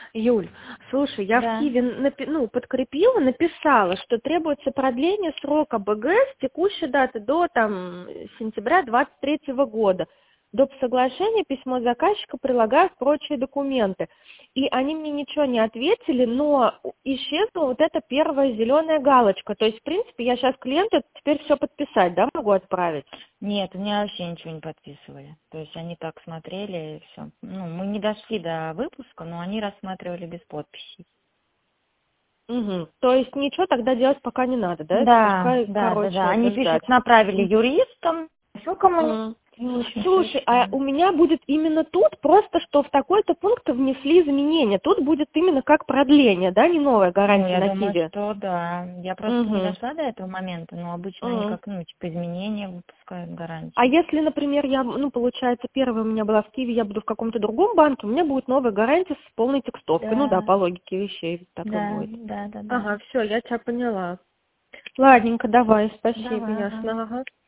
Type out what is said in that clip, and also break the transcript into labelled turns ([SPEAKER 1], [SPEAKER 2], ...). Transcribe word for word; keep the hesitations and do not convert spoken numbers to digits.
[SPEAKER 1] Юль, слушай, я в
[SPEAKER 2] Да.
[SPEAKER 1] Киеве напи- ну, подкрепила, написала, что требуется продление срока БГ с текущей даты до там, сентября двадцать третьего года. Доп. Соглашения, письмо заказчика, прилагают прочие документы. И они мне ничего не ответили, но исчезла вот эта первая зеленая галочка. То есть, в принципе, я сейчас клиенту теперь все подписать, да, могу отправить?
[SPEAKER 2] Нет, у меня вообще ничего не подписывали. То есть они так смотрели и все. Ну, мы не дошли до выпуска, но они рассматривали без подписей.
[SPEAKER 1] Угу. То есть ничего тогда делать пока не надо, да?
[SPEAKER 2] Да,
[SPEAKER 1] Пускай,
[SPEAKER 2] да, да,
[SPEAKER 1] короче,
[SPEAKER 2] да. Они
[SPEAKER 1] это ждать.
[SPEAKER 2] пишут, направили юристам. Все кому
[SPEAKER 1] М.
[SPEAKER 2] не очень
[SPEAKER 1] Слушай, а у меня будет именно тут просто, что в такой-то пункт внесли изменения. Тут будет именно как продление, да, не новая
[SPEAKER 2] Ну,
[SPEAKER 1] гарантия
[SPEAKER 2] я
[SPEAKER 1] на
[SPEAKER 2] думаю,
[SPEAKER 1] Киеве.
[SPEAKER 2] что да. Я просто не
[SPEAKER 1] Угу.
[SPEAKER 2] дошла до этого момента, но обычно они
[SPEAKER 1] М.
[SPEAKER 2] как, ну, типа изменения выпускают
[SPEAKER 1] А
[SPEAKER 2] гарантии.
[SPEAKER 1] если, например, я, ну, получается, первая у меня была в Киеве, я буду в каком-то другом банке, у меня будет новая гарантия с полной текстовкой. Ну да,
[SPEAKER 2] Да,
[SPEAKER 1] по логике вещей так и
[SPEAKER 2] да,
[SPEAKER 1] будет.
[SPEAKER 2] да, да, да.
[SPEAKER 1] Ага, все, я тебя поняла. Ладненько, давай, спасибо,
[SPEAKER 2] Давай, ага.
[SPEAKER 1] ясно, ага.